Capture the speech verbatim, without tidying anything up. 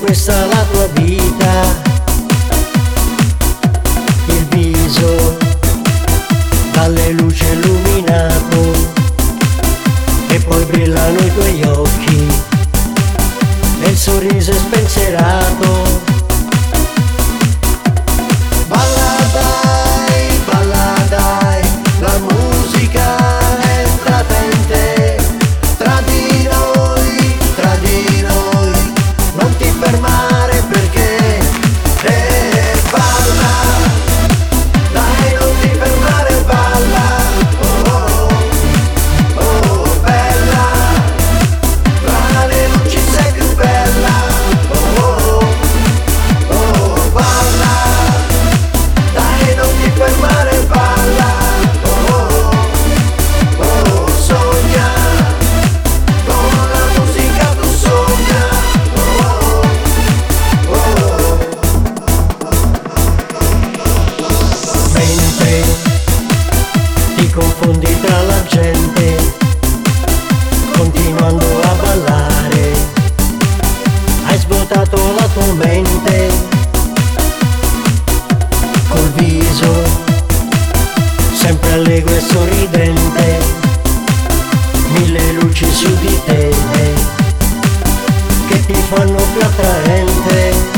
questa la tua vita, il viso dalle luci illuminato e poi brillano i tuoi occhi e il sorriso è spensierato. Balla dai, balla dai, la musica è entrata in te, tra di noi, tra di noi, non ti fermare perché eh, balla, dai non ti fermare, balla, oh, oh, oh, oh, bella, tra le luci sei più bella, oh, oh, oh, balla, dai non ti fermare, balla, oh, oh, oh, sogna, con la musica tu sogna, oh, oh, oh. Mentre ti confondi tra la gente, continuando a ballare, hai svuotato la tua mente, col viso sempre allegro e sorridente, mille luci su di te che ti fanno più attraente.